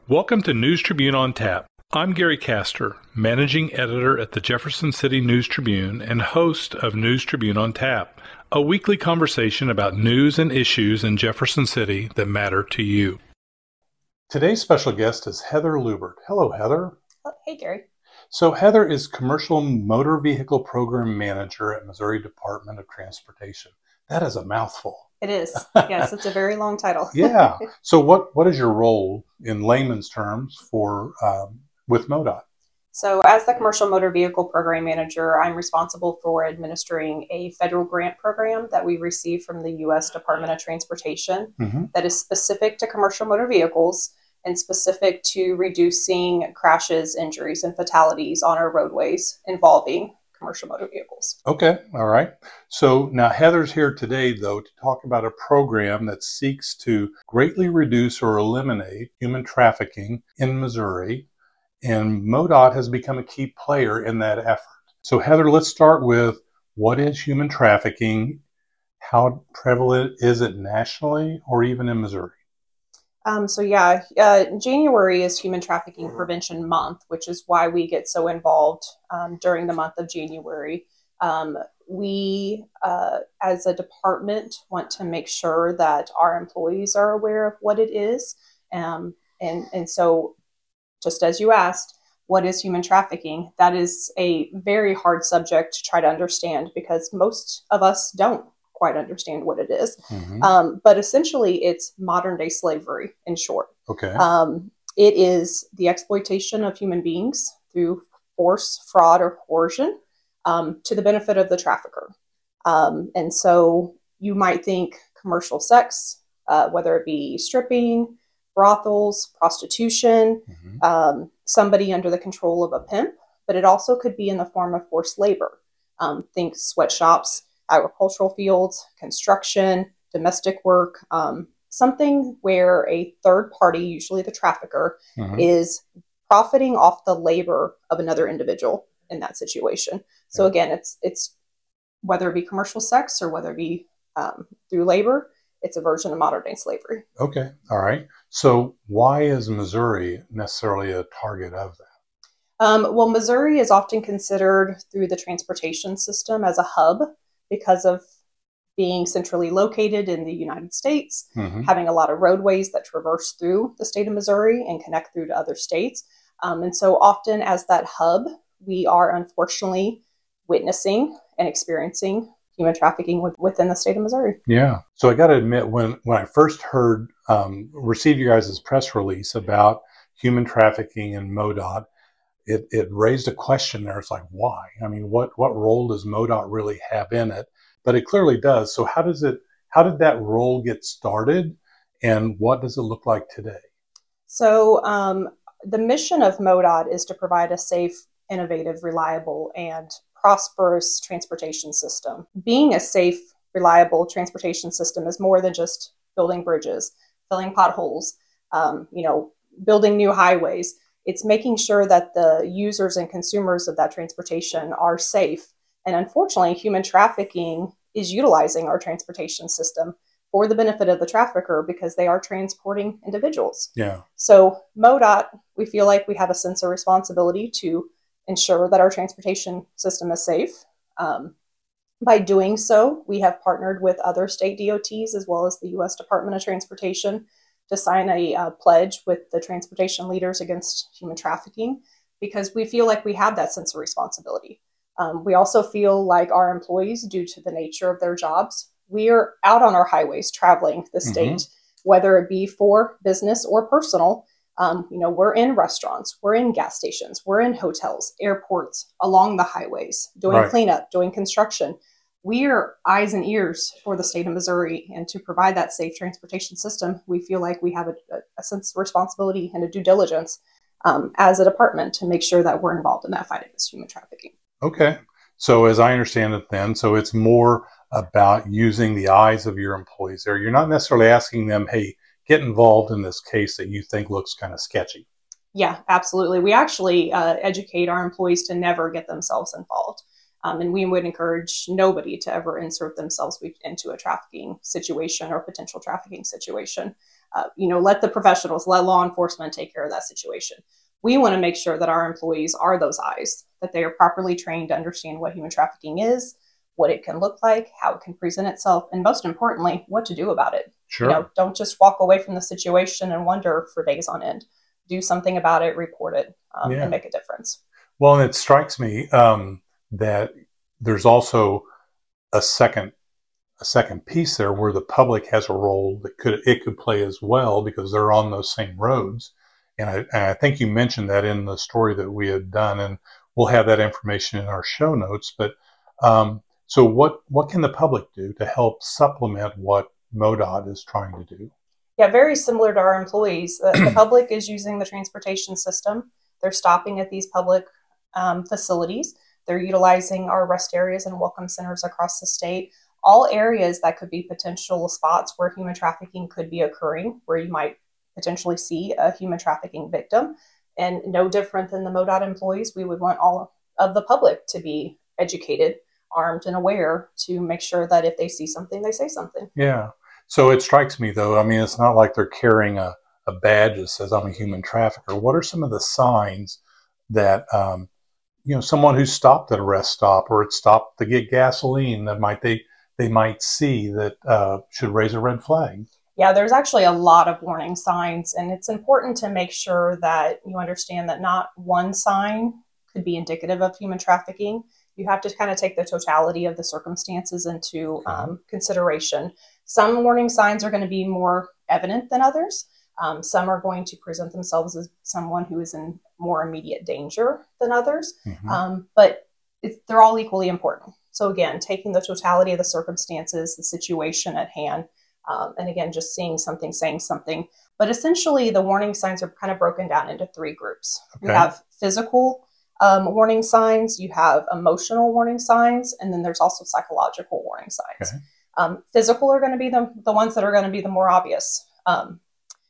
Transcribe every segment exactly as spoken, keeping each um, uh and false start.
Welcome to News Tribune on Tap. I'm Gary Castor, Managing Editor at the Jefferson City News Tribune and host of News Tribune on Tap, a weekly conversation about news and issues in Jefferson City that matter to you. Today's special guest is Heather Lubert. Hello, Heather. Oh, hey, Gary. So Heather is Commercial Motor Vehicle Program Manager at Missouri Department of Transportation. That is a mouthful. It is. Yes, it's a very long title. Yeah. So what, what is your role in layman's terms for um, with MoDOT? So as the Commercial Motor Vehicle Program Manager, I'm responsible for administering a federal grant program that we receive from the U S Department of Transportation mm-hmm. that is specific to commercial motor vehicles and specific to reducing crashes, injuries, and fatalities on our roadways involving commercial motor vehicles. Okay, all right. So now Heather's here today, though, to talk about a program that seeks to greatly reduce or eliminate human trafficking in Missouri, and MoDOT has become a key player in that effort. So Heather, let's start with what is human trafficking? How prevalent is it nationally or even in Missouri? Um, so yeah, uh, January is Human Trafficking Prevention Month, which is why we get so involved um, during the month of January. Um, we, uh, as a department, want to make sure that our employees are aware of what it is. Um, and, and so, just as you asked, what is human trafficking? That is a very hard subject to try to understand because most of us don't quite understand what it is. Mm-hmm. Um, but essentially, it's modern day slavery in short. Okay. Um, it is the exploitation of human beings through force, fraud, or coercion um, to the benefit of the trafficker. Um, and so you might think commercial sex, uh, whether it be stripping, brothels, prostitution, mm-hmm. um, somebody under the control of a pimp, but it also could be in the form of forced labor. Um, think sweatshops, agricultural fields, construction, domestic work, um, something where a third party, usually the trafficker, mm-hmm. is profiting off the labor of another individual in that situation. So yeah. again, it's it's whether it be commercial sex or whether it be um, through labor, it's a version of modern day slavery. Okay, all right. So why is Missouri necessarily a target of that? Um, well, Missouri is often considered through the transportation system as a hub because of being centrally located in the United States, mm-hmm. having a lot of roadways that traverse through the state of Missouri and connect through to other states. Um, and so often as that hub, we are unfortunately witnessing and experiencing human trafficking with, within the state of Missouri. Yeah. So I got to admit, when, when I first heard, um, received you guys' press release about human trafficking and MoDOT, It, it raised a question there. It's like, why? I mean, what, what role does MoDOT really have in it? But it clearly does. So how does it, how did that role get started and what does it look like today? So um, the mission of MoDOT is to provide a safe, innovative, reliable, and prosperous transportation system. Being a safe, reliable transportation system is more than just building bridges, filling potholes, um, you know, building new highways. It's making sure that the users and consumers of that transportation are safe. And unfortunately, human trafficking is utilizing our transportation system for the benefit of the trafficker because they are transporting individuals. Yeah. So MoDOT, we feel like we have a sense of responsibility to ensure that our transportation system is safe. Um, by doing so, we have partnered with other state D O Ts as well as the U S Department of Transportation to sign a uh, pledge with the transportation leaders against human trafficking because we feel like we have that sense of responsibility. Um, we also feel like our employees, due to the nature of their jobs, we are out on our highways traveling the state, mm-hmm. whether it be for business or personal. Um, you know, we're in restaurants, we're in gas stations, we're in hotels, airports, along the highways, doing right. cleanup, doing construction. We are eyes and ears for the state of Missouri, and to provide that safe transportation system, we feel like we have a, a sense of responsibility and a due diligence um, as a department to make sure that we're involved in that fight against human trafficking. Okay. So as I understand it then, so it's more about using the eyes of your employees there. You're not necessarily asking them, hey, get involved in this case that you think looks kind of sketchy. Yeah, absolutely. We actually uh, educate our employees to never get themselves involved. Um, and we would encourage nobody to ever insert themselves into a trafficking situation or potential trafficking situation. Uh, you know, let the professionals, let law enforcement take care of that situation. We want to make sure that our employees are those eyes, that they are properly trained to understand what human trafficking is, what it can look like, how it can present itself, and most importantly, what to do about it. Sure. You know, don't just walk away from the situation and wonder for days on end. Do something about it, report it, um, Yeah. and make a difference. Well, and it strikes me um, that there's also a second a second piece there where the public has a role that could it could play as well, because they're on those same roads. And I, and I think you mentioned that in the story that we had done, and we'll have that information in our show notes. But um, so what what can the public do to help supplement what MoDOT is trying to do? Yeah, very similar to our employees. The, the public is using the transportation system. They're stopping at these public um, facilities. They're utilizing our rest areas and welcome centers across the state. All areas that could be potential spots where human trafficking could be occurring, where you might potentially see a human trafficking victim. And no different than the MoDOT employees, we would want all of the public to be educated, armed, and aware to make sure that if they see something, they say something. Yeah. So it strikes me, though, I mean, it's not like they're carrying a, a badge that says I'm a human trafficker. What are some of the signs that, um, you know, someone who's stopped at a rest stop or it stopped to get gasoline that might they they might see that uh, should raise a red flag? Yeah, there's actually a lot of warning signs, and it's important to make sure that you understand that not one sign could be indicative of human trafficking. You have to kind of take the totality of the circumstances into Okay. um, consideration. Some warning signs are going to be more evident than others. Um, some are going to present themselves as someone who is in more immediate danger than others, Mm-hmm. um, but it's, they're all equally important. So again, taking the totality of the circumstances, the situation at hand, um, and again, just seeing something, saying something. But essentially, the warning signs are kind of broken down into three groups. Okay. We have physical um, warning signs, you have emotional warning signs, and then there's also psychological warning signs. Okay. Um, physical are going to be the, the ones that are going to be the more obvious. Um,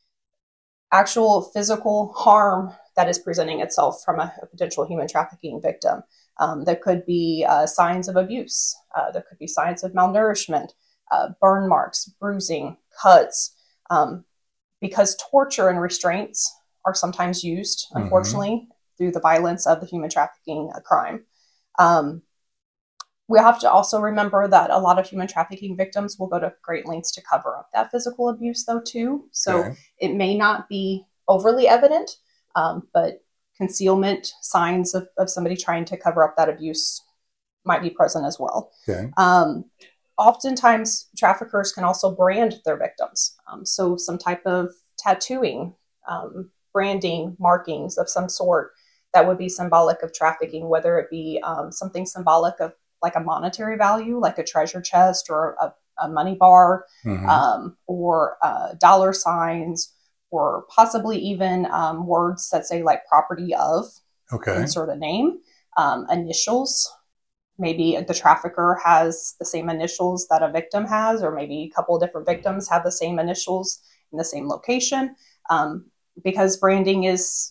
actual physical harm that is presenting itself from a, a potential human trafficking victim. Um, there could be uh, signs of abuse. Uh, there could be signs of malnourishment, uh, burn marks, bruising, cuts, um, because torture and restraints are sometimes used, unfortunately, mm-hmm. through the violence of the human trafficking uh, crime. Um, we have to also remember that a lot of human trafficking victims will go to great lengths to cover up that physical abuse, though, too. So okay. It may not be overly evident, um, but concealment, signs of, of somebody trying to cover up that abuse might be present as well. Okay. Um, oftentimes, traffickers can also brand their victims. Um, so some type of tattooing, um, branding, markings of some sort that would be symbolic of trafficking, whether it be um, something symbolic of like a monetary value, like a treasure chest or a, a money bar, mm-hmm. um, or uh, dollar signs, or possibly even um, words that say like property of, okay. insert a name, um, initials. Maybe the trafficker has the same initials that a victim has, or maybe a couple of different victims have the same initials in the same location, um, because branding is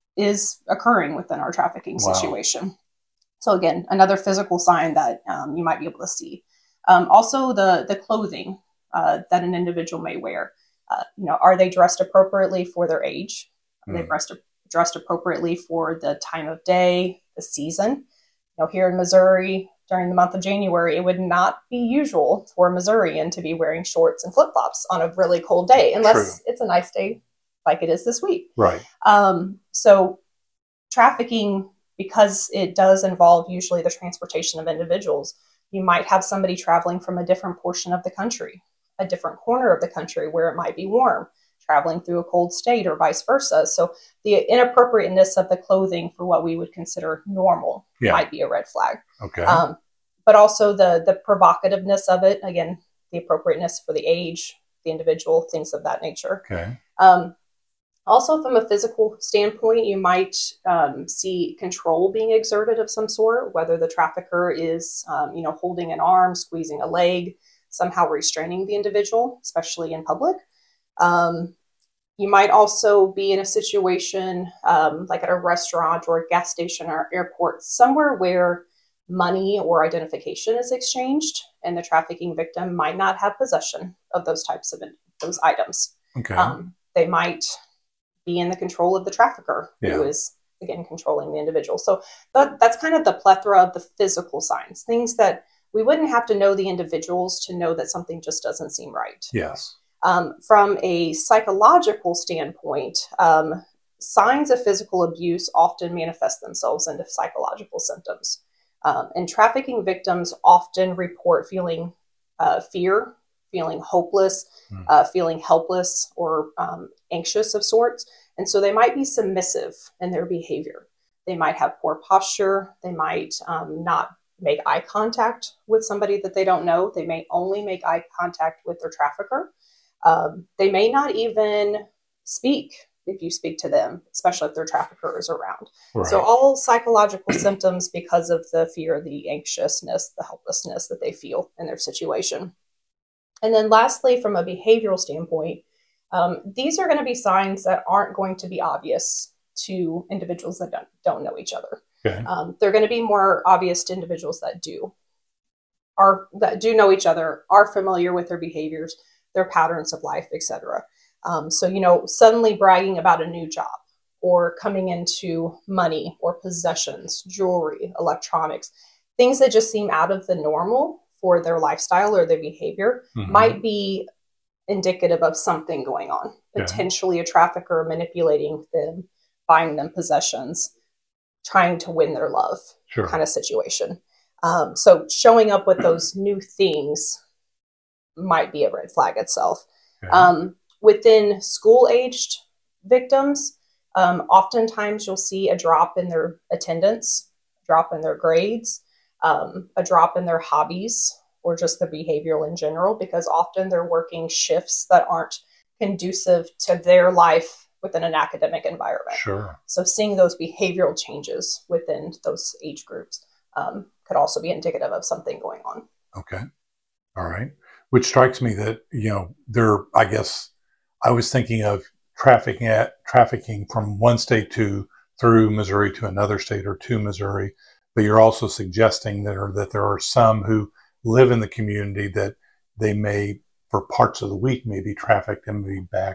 is occurring within our trafficking wow. situation. So again, another physical sign that um, you might be able to see. Um, also, the the clothing uh, that an individual may wear. Uh, you know, are they dressed appropriately for their age? Are mm. they dressed dressed appropriately for the time of day, the season? You know, here in Missouri during the month of January, it would not be usual for a Missourian to be wearing shorts and flip flops on a really cold day, unless True. It's a nice day like it is this week. Right. Um, so, trafficking, because it does involve usually the transportation of individuals, you might have somebody traveling from a different portion of the country, a different corner of the country where it might be warm, traveling through a cold state or vice versa. So the inappropriateness of the clothing for what we would consider normal yeah. might be a red flag. Okay. Um, but also the the provocativeness of it, again, the appropriateness for the age, the individual, things of that nature. Okay. Um, Also, from a physical standpoint, you might um, see control being exerted of some sort, whether the trafficker is, um, you know, holding an arm, squeezing a leg, somehow restraining the individual, especially in public. Um, you might also be in a situation um, like at a restaurant or a gas station or airport, somewhere where money or identification is exchanged, and the trafficking victim might not have possession of those types of those items. Okay. Um, they might be in the control of the trafficker, Yeah. who is, again, controlling the individual. So that, that's kind of the plethora of the physical signs, things that we wouldn't have to know the individuals to know that something just doesn't seem right. Yes. Um, from a psychological standpoint, um, signs of physical abuse often manifest themselves into psychological symptoms. Um, and trafficking victims often report feeling uh, fear, feeling hopeless, mm. uh, feeling helpless, or um, anxious of sorts. And so they might be submissive in their behavior. They might have poor posture. They might um, not make eye contact with somebody that they don't know. They may only make eye contact with their trafficker. Um, they may not even speak if you speak to them, especially if their trafficker is around. Right. So all psychological symptoms because of the fear, the anxiousness, the helplessness that they feel in their situation. And then lastly, from a behavioral standpoint, um, these are going to be signs that aren't going to be obvious to individuals that don't, don't know each other. Okay. Um, they're going to be more obvious to individuals that do, are, that do know each other, are familiar with their behaviors, their patterns of life, et cetera. Um, so, you know, suddenly bragging about a new job or coming into money or possessions, jewelry, electronics, things that just seem out of the normal for their lifestyle or their behavior mm-hmm. might be indicative of something going on, potentially yeah. a trafficker manipulating them, buying them possessions, trying to win their love sure. kind of situation. Um, so showing up with those new things might be a red flag itself. Okay. Um, within school-aged victims, um, oftentimes you'll see a drop in their attendance, a drop in their grades, um, a drop in their hobbies, or just the behavioral in general, because often they're working shifts that aren't conducive to their life within an academic environment. Sure. So seeing those behavioral changes within those age groups um, could also be indicative of something going on. Okay. All right. Which strikes me that, you know, there, I guess I was thinking of trafficking at trafficking from one state to through Missouri to another state or to Missouri, but you're also suggesting that, or that there are some who live in the community that they may, for parts of the week, may be trafficked and be back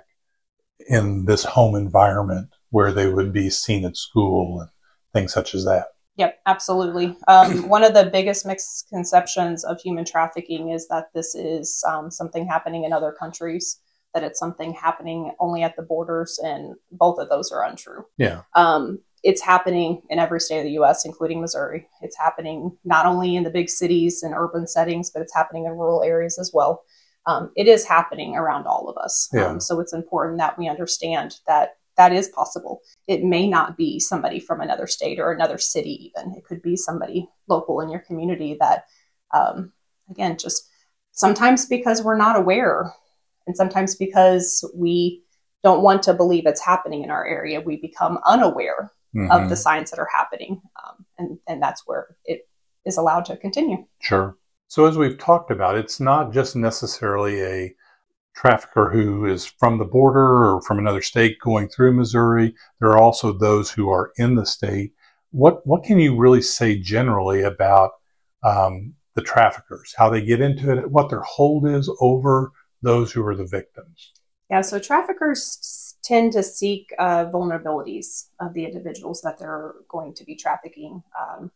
in this home environment where they would be seen at school and things such as that. Yep, absolutely. Um, one of the biggest misconceptions of human trafficking is that this is um, something happening in other countries, that it's something happening only at the borders, and both of those are untrue. Yeah. Um, it's happening in every state of the U S, including Missouri. It's happening not only in the big cities and urban settings, but it's happening in rural areas as well. Um, it is happening around all of us. Yeah. Um, so it's important that we understand that that is possible. It may not be somebody from another state or another city even. It could be somebody local in your community that, um, again, just sometimes because we're not aware and sometimes because we don't want to believe it's happening in our area, we become unaware mm-hmm. of the signs that are happening. Um, and, and that's where it is allowed to continue. Sure. So as we've talked about, it's not just necessarily a trafficker who is from the border or from another state going through Missouri. There are also those who are in the state. What what can you really say generally about um, the traffickers, how they get into it, what their hold is over those who are the victims? Yeah, so traffickers tend to seek uh, vulnerabilities of the individuals that they're going to be trafficking. Um,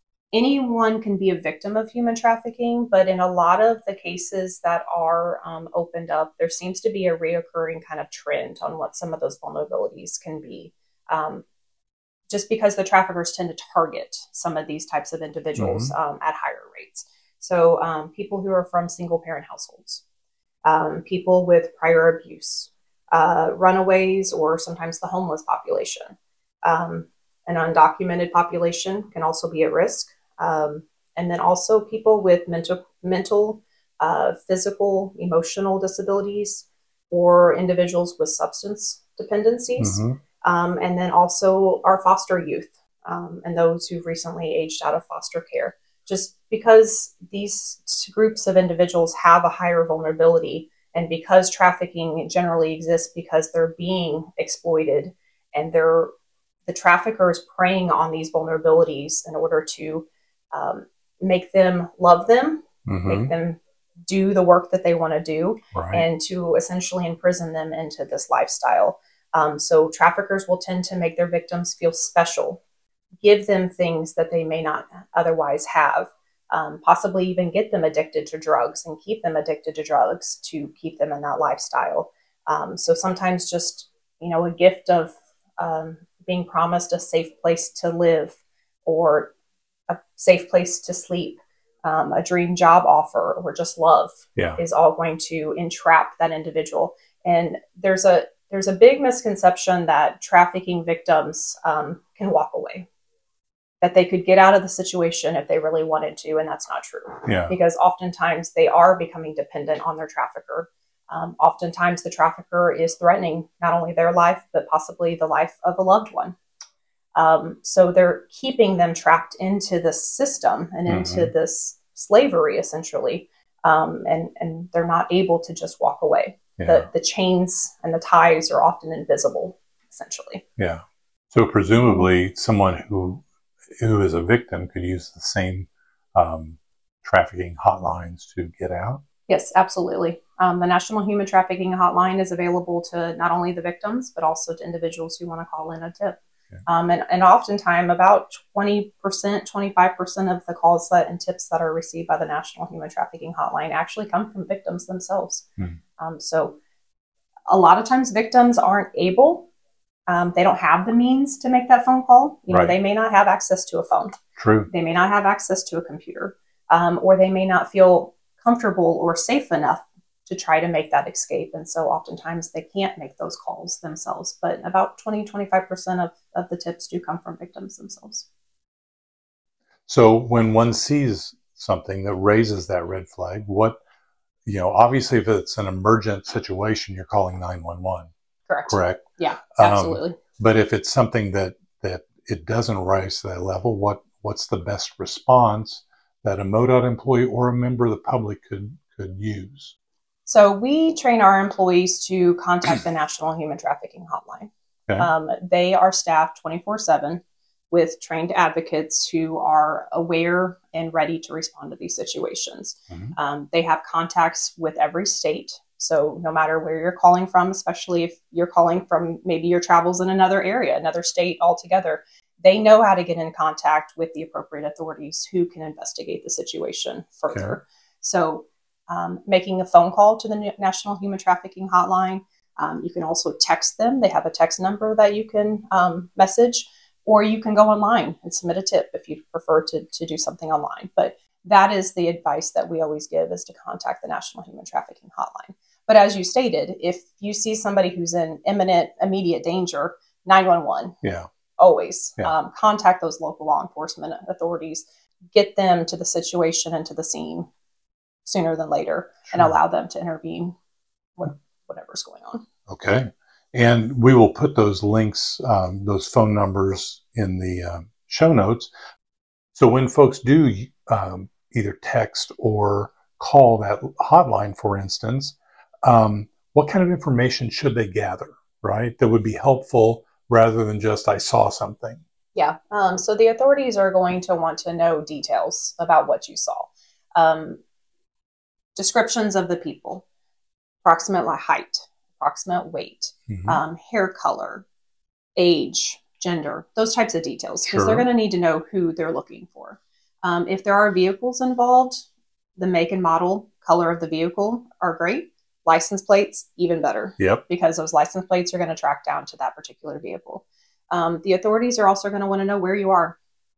Anyone can be a victim of human trafficking, but in a lot of the cases that are um, opened up, there seems to be a reoccurring kind of trend on what some of those vulnerabilities can be. Um, just because the traffickers tend to target some of these types of individuals mm-hmm. um, at higher rates. So um, people who are from single parent households, um, people with prior abuse, uh, runaways, or sometimes the homeless population. Um, an undocumented population can also be at risk. Um, and then also people with mental, mental, uh, physical, emotional disabilities, or individuals with substance dependencies. Mm-hmm. Um, and then also our foster youth um, and those who've recently aged out of foster care. Just because these groups of individuals have a higher vulnerability, and because trafficking generally exists because they're being exploited and they're the traffickers preying on these vulnerabilities in order to um, make them love them, mm-hmm. make them do the work that they want to do, Right. and to essentially imprison them into this lifestyle. Um, so traffickers will tend to make their victims feel special, give them things that they may not otherwise have, um, possibly even get them addicted to drugs and keep them addicted to drugs to keep them in that lifestyle. Um, so sometimes just, you know, a gift of um, being promised a safe place to live, or a safe place to sleep, um, a dream job offer, or just love, Yeah. is all going to entrap that individual. And there's a there's a big misconception that trafficking victims um, can walk away, that they could get out of the situation if they really wanted to, and that's not true. Yeah. Because oftentimes they are becoming dependent on their trafficker. Um, oftentimes the trafficker is threatening not only their life, but possibly the life of a loved one. Um, so they're keeping them trapped into this system and into Mhm. this slavery, essentially, um, and, and they're not able to just walk away. Yeah. The, the chains and the ties are often invisible, essentially. Yeah. So presumably someone who who is a victim could use the same um, trafficking hotlines to get out? Yes, absolutely. Um, the National Human Trafficking Hotline is available to not only the victims, but also to individuals who want to call in a tip. Okay. Um, and, and oftentimes, about twenty percent, twenty-five percent of the calls that and tips that are received by the National Human Trafficking Hotline actually come from victims themselves. Hmm. Um, so a lot of times victims aren't able, um, they don't have the means to make that phone call. You know, Right. they may not have access to a phone. True. They may not have access to a computer, um, or they may not feel comfortable or safe enough to try to make that escape. And so oftentimes they can't make those calls themselves. But about twenty, twenty-five percent of, of the tips do come from victims themselves. So when one sees something that raises that red flag, what, you know, obviously if it's an emergent situation, you're calling nine one one. Correct. Correct. Yeah, Um, absolutely. But if it's something that that it doesn't rise to that level, what what's the best response that a MoDOT employee or a member of the public could could use? So we train our employees to contact the National Human Trafficking Hotline. Okay. Um, they are staffed twenty-four seven with trained advocates who are aware and ready to respond to these situations. Mhm. Um, they have contacts with every state. So no matter where you're calling from, especially if you're calling from maybe your travels in another area, another state altogether, they know how to get in contact with the appropriate authorities who can investigate the situation further. Okay. So um, making a phone call to the National Human Trafficking Hotline. Um, you can also text them. They have a text number that you can um, message, or you can go online and submit a tip if you prefer to, to do something online. But that is the advice that we always give, is to contact the National Human Trafficking Hotline. But as you stated, if you see somebody who's in imminent, immediate danger, nine one one. Yeah. Always. Yeah. Um, contact those local law enforcement authorities, get them to the situation and to the scene sooner than later, Sure. and allow them to intervene with whatever's going on. Okay. And we will put those links, um, those phone numbers in the um, show notes. So when folks do um, either text or call that hotline, for instance, um, what kind of information should they gather, right, that would be helpful rather than just, I saw something? Yeah. Um, so the authorities are going to want to know details about what you saw. Um, descriptions of the people, approximate height, approximate weight, Mhm. um, hair color, age, gender, those types of details, because Sure. they're going to need to know who they're looking for. Um, if there are vehicles involved, the make and model, color of the vehicle are great. License plates, even better. Yep. Because those license plates are going to track down to that particular vehicle. Um, the authorities are also going to want to know where you are.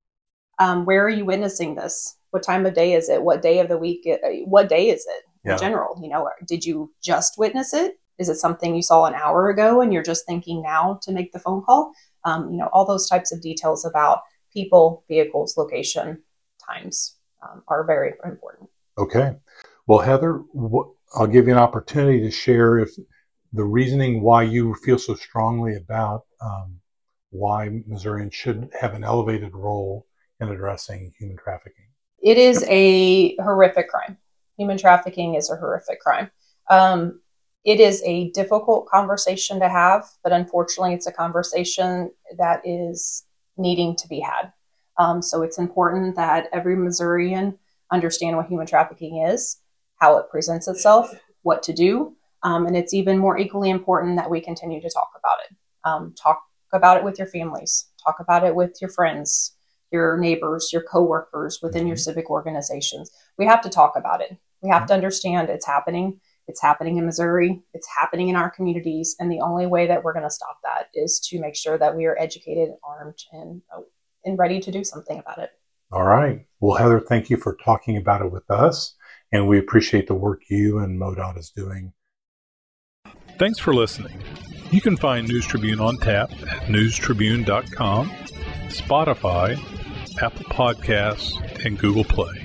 Um, where are you witnessing this? What time of day is it? What day of the week? It, what day is it in Yeah. general? You know, did you just witness it? Is it something you saw an hour ago and you're just thinking now to make the phone call? Um, you know, all those types of details about people, vehicles, location, times um, are very important. Okay. Well, Heather, wh- I'll give you an opportunity to share if the reasoning why you feel so strongly about um, why Missourians should have an elevated role in addressing human trafficking. It is a horrific crime. Human trafficking is a horrific crime. Um, it is a difficult conversation to have, but unfortunately, it's a conversation that is needing to be had. Um, so it's important that every Missourian understand what human trafficking is, how it presents itself, what to do. Um, and it's even more equally important that we continue to talk about it. Um, talk about it with your families. Talk about it with your friends, your neighbors, your coworkers within mm-hmm. your civic organizations. We have to talk about it. We have mm-hmm. to understand it's happening. It's happening in Missouri. It's happening in our communities. And the only way that we're going to stop that is to make sure that we are educated, armed, and, uh, and ready to do something about it. All right. Well, Heather, thank you for talking about it with us. And we appreciate the work you and MoDOT is doing. Thanks for listening. You can find News Tribune on tap at news tribune dot com, Spotify, Apple Podcasts, and Google Play.